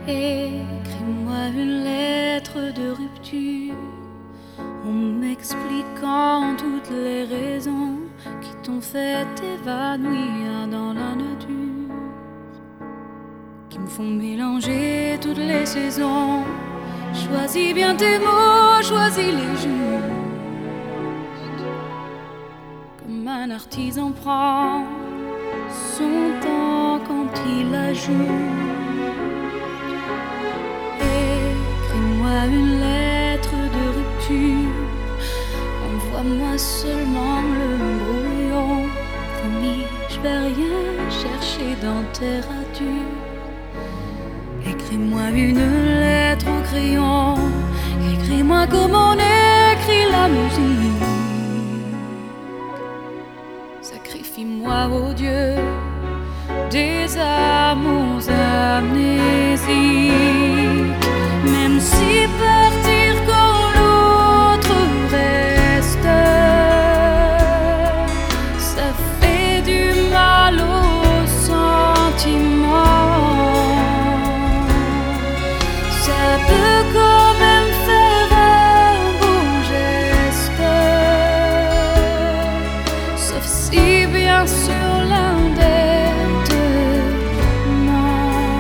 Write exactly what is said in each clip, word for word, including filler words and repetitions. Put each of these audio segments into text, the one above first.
Écris-moi une lettre de rupture en m'expliquant toutes les raisons qui t'ont fait évanouir dans la nature, qui me font mélanger toutes les saisons. Choisis bien tes mots, choisis les justes, comme un artisan prend son temps quand il ajoute. Écris-moi une lettre de rupture, envoie-moi seulement le brouillon. Promis, je vais rien chercher dans tes ratures. Écris-moi une lettre au crayon, écris-moi comme on écrit la musique. Sacrifie-moi, ô Dieu, des amours amnésiques. Même si partir quand l'autre reste, ça fait du mal aux sentiments. Ça peut quand même faire un beau geste, sauf si bien sûr l'un des deux ment.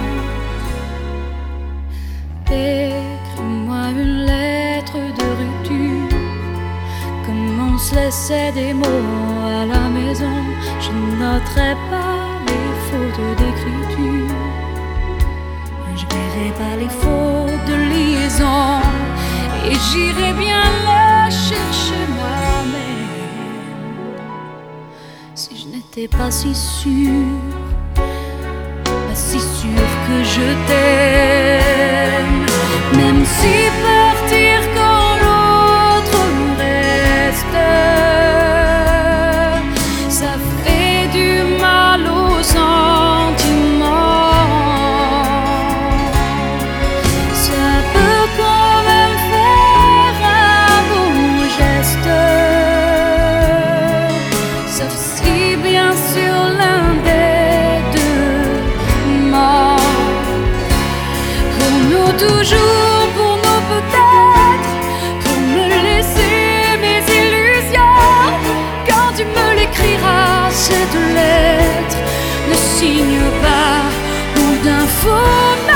Écris-moi une lettre de rupture, comme on se laissait des mots à la maison. Je noterai pas les fautes d'écriture, je verrai pas les fautes de liaison, et j'irai bien la chercher moi-même. Si je n'étais pas si sûre, pas si sûre que je t'aime. Même si partir quand l'autre reste, ça fait du mal aux sentiments. Ça peut quand même faire un beau geste, sauf si bien sûr l'un des deux ment. Pour nous toujours, pour nous peut-être, pour me laisser mes illusions. Quand tu me l'écriras, cette lettre ne signe pas ou d'un faux